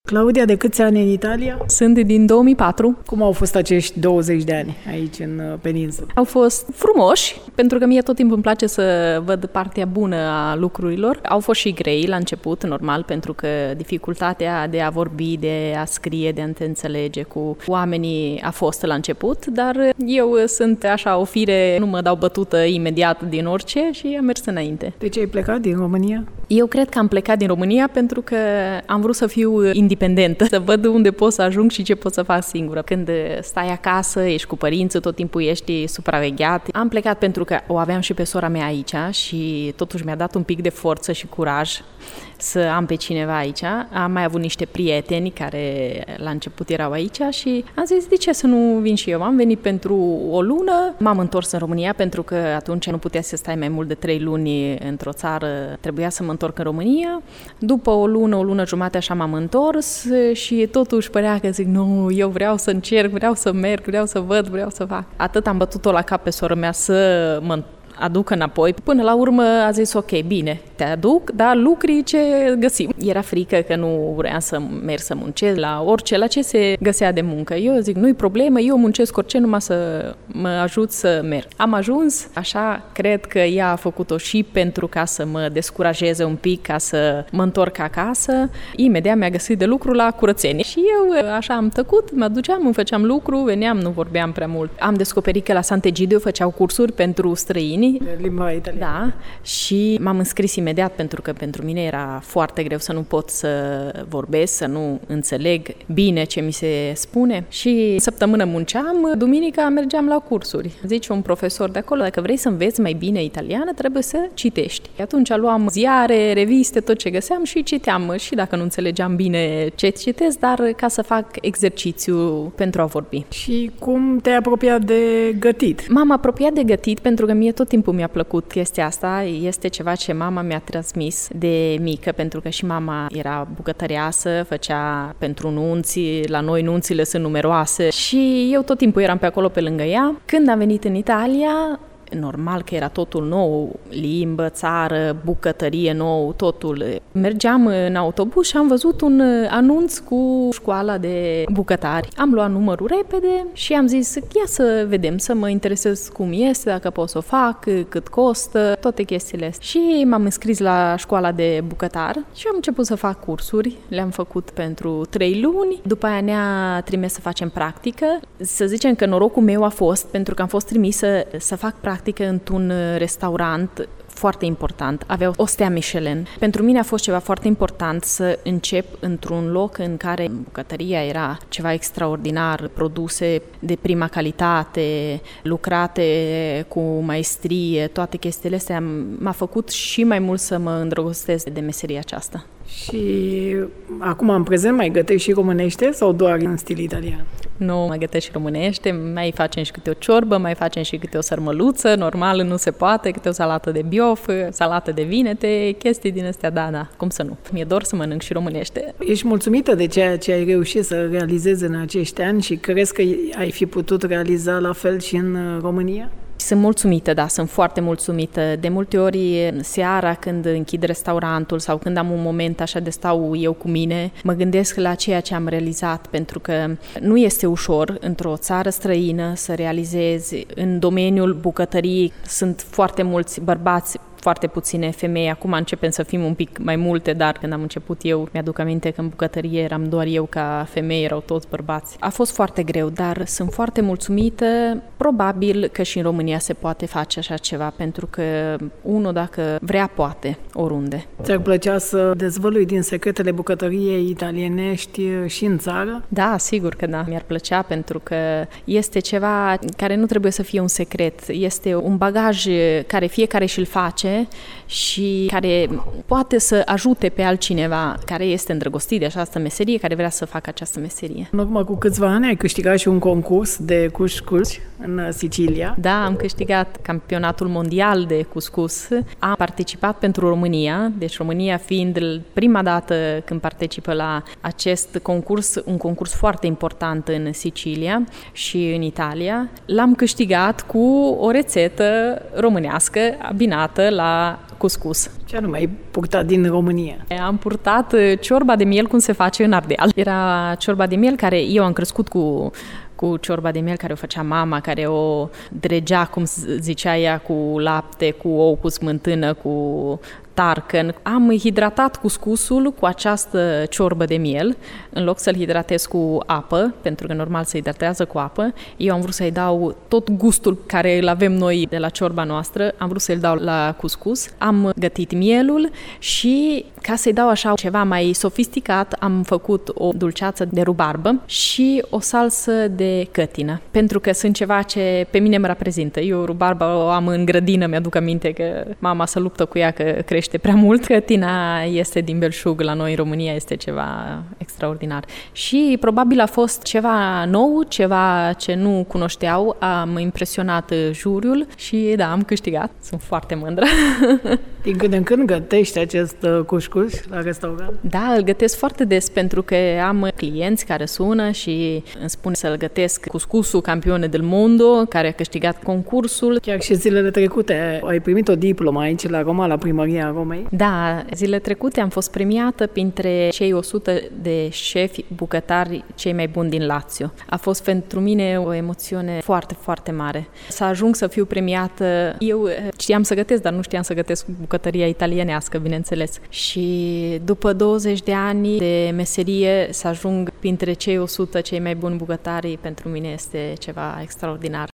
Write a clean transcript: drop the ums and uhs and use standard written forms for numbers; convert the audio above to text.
Claudia, de câți ani în Italia? Sunt din 2004. Cum au fost acești 20 de ani aici în peninsulă? Au fost frumoși, pentru că mie tot timpul îmi place să văd partea bună a lucrurilor. Au fost și grei la început, normal, pentru că dificultatea de a vorbi, de a scrie, de a te înțelege cu oamenii a fost la început, dar eu sunt așa o fire, nu mă dau bătută imediat din orice și am mers înainte. De ce ai plecat din România? Eu cred că am plecat din România pentru că am vrut să fiu independentă, să văd unde pot să ajung și ce pot să fac singură. Când stai acasă, ești cu părinții, tot timpul ești supravegheat. Am plecat pentru că o aveam și pe sora mea aici și totuși mi-a dat un pic de forță și curaj să am pe cineva aici. Am mai avut niște prieteni care la început erau aici și am zis, de ce să nu vin și eu? Am venit pentru o lună, m-am întors în România pentru că atunci nu putea să stai mai mult de 3 luni într-o țară, trebuia să mă întorc în România. După o lună jumate așa m-am întors și totuși părea că zic, nu, eu vreau să încerc, vreau să merg, vreau să văd, vreau să fac. Atât am bătut-o la cap pe sora mea să mă aduc înapoi. Până la urmă a zis, ok, bine, te aduc, dar lucri ce găsim. Era frică că nu vreau să merg să muncesc la ce se găsea de muncă. Eu zic, nu-i problemă, eu muncesc orice, numai să mă ajut să merg. Am ajuns, așa, cred că ea a făcut-o și pentru ca să mă descurajeze un pic, ca să mă întorc acasă. Imediat mi-a găsit de lucru la curățenie. Și eu așa am tăcut, mă duceam, îmi făceam lucru, veneam, nu vorbeam prea mult. Am descoperit că la Sant'Egidio făceau cursuri pentru străini, limba italiană. Da, și m-am înscris imediat pentru că pentru mine era foarte greu să nu pot să vorbesc, să nu înțeleg bine ce mi se spune. Și săptămână munceam, duminica mergeam la cursuri. Zice un profesor de acolo, dacă vrei să înveți mai bine italiană, trebuie să citești. Atunci luam ziare, reviste, tot ce găseam și citeam. Și dacă nu înțelegeam bine ce citesc, dar ca să fac exercițiu pentru a vorbi. Și cum te-ai apropiat de gătit? M-am apropiat de gătit pentru că mie tot timpul mi-a plăcut chestia asta. Este ceva ce mama mi-a transmis de mică, pentru că și mama era bucătăreasă, făcea pentru nunți, la noi nunțile sunt numeroase și eu tot timpul eram pe acolo pe lângă ea. Când am venit în Italia, normal că era totul nou, limbă, țară, bucătărie nou, totul. Mergeam în autobuz și am văzut un anunț cu școala de bucătari. Am luat numărul repede și am zis, ia să vedem, să mă interesez cum este, dacă pot să o fac, cât costă, toate chestiile astea. Și m-am înscris la școala de bucătar și am început să fac cursuri. Le-am făcut pentru 3 luni. După aia ne-a trimis să facem practică. Să zicem că norocul meu a fost, pentru că am fost trimisă să fac practică într-un restaurant foarte important. Aveau o stea Michelin. Pentru mine a fost ceva foarte important să încep într-un loc în care bucătăria era ceva extraordinar, produse de prima calitate, lucrate cu maestrie, toate chestiile astea m-a făcut și mai mult să mă îndrăgostesc de meseria aceasta. Și acum, în prezent, mai gătești și românește sau doar în stil italian? Nu, mai gătesc și românește, mai facem și câte o ciorbă, mai facem și câte o sărmăluță, normal nu se poate, câte o salată de biof, salată de vinete, chestii din astea, da, cum să nu. Mi-e dor să mănânc și românește. Ești mulțumită de ceea ce ai reușit să realizezi în acești ani și crezi că ai fi putut realiza la fel și în România? Sunt mulțumită, da, sunt foarte mulțumită. De multe ori, seara, când închid restaurantul sau când am un moment așa de stau eu cu mine, mă gândesc la ceea ce am realizat, pentru că nu este ușor într-o țară străină să realizezi. În domeniul bucătăriei sunt foarte mulți bărbați, foarte puține femei. Acum începem să fim un pic mai multe, dar când am început eu, mi-aduc aminte că în bucătărie eram doar eu ca femeie, erau toți bărbați. A fost foarte greu, dar sunt foarte mulțumită. Probabil că și în România se poate face așa ceva, pentru că unul, dacă vrea, poate, oriunde. Ți-ar plăcea să dezvălui din secretele bucătăriei italienești și în țară? Da, sigur că da. Mi-ar plăcea, pentru că este ceva care nu trebuie să fie un secret. Este un bagaj care fiecare și-l face și care poate să ajute pe altcineva care este îndrăgostit de această meserie, care vrea să facă această meserie. În urmă cu câțiva ani ai câștigat și un concurs de cuscus în Sicilia. Da, am câștigat campionatul mondial de cuscus. Am participat pentru România, deci România fiind prima dată când participă la acest concurs, un concurs foarte important în Sicilia și în Italia. L-am câștigat cu o rețetă românească abinată la cuscus. Ce anume ai purtat din România? Am purtat ciorba de miel cum se face în Ardeal. Era ciorba de miel care eu am crescut cu ciorba de miel care o făcea mama, care o dregea, cum zicea ea, cu lapte, cu ou, cu smântână, cu tarcăn. Am hidratat cuscusul cu această ciorbă de miel, în loc să-l hidratez cu apă, pentru că normal se hidratează cu apă. Eu am vrut să-i dau tot gustul care îl avem noi de la ciorba noastră, am vrut să-l dau la cuscus. Am gătit mielul și, ca să-i dau așa ceva mai sofisticat, am făcut o dulceață de rubarbă și o salsă de cătină, pentru că sunt ceva ce pe mine mă reprezintă. Eu rubarba o am în grădină, mi-aduc aminte că mama se luptă cu ea că crește prea mult. Cătina este din belșug, la noi în România este ceva extraordinar. Și probabil a fost ceva nou, ceva ce nu cunoșteau, am impresionat juriul și da, am câștigat. Sunt foarte mândră. Din când în când gătești acest cuscus la restaurant? Da, îl gătesc foarte des pentru că am clienți care sună și îmi spun să-l gătesc cuscusul campione del mondo, care a câștigat concursul. Chiar și zilele trecute ai primit o diplomă aici la Roma, la Primăria Romei? Da, zilele trecute am fost premiată printre cei 100 de șefi bucătari cei mai buni din Lazio. A fost pentru mine o emoțiune foarte, foarte mare. Să ajung să fiu premiată, eu știam să gătesc, dar nu știam să gătesc bucătăria italienească, bineînțeles. Și după 20 de ani de meserie, să ajung printre cei 100 cei mai buni bucătari, pentru mine este ceva extraordinar.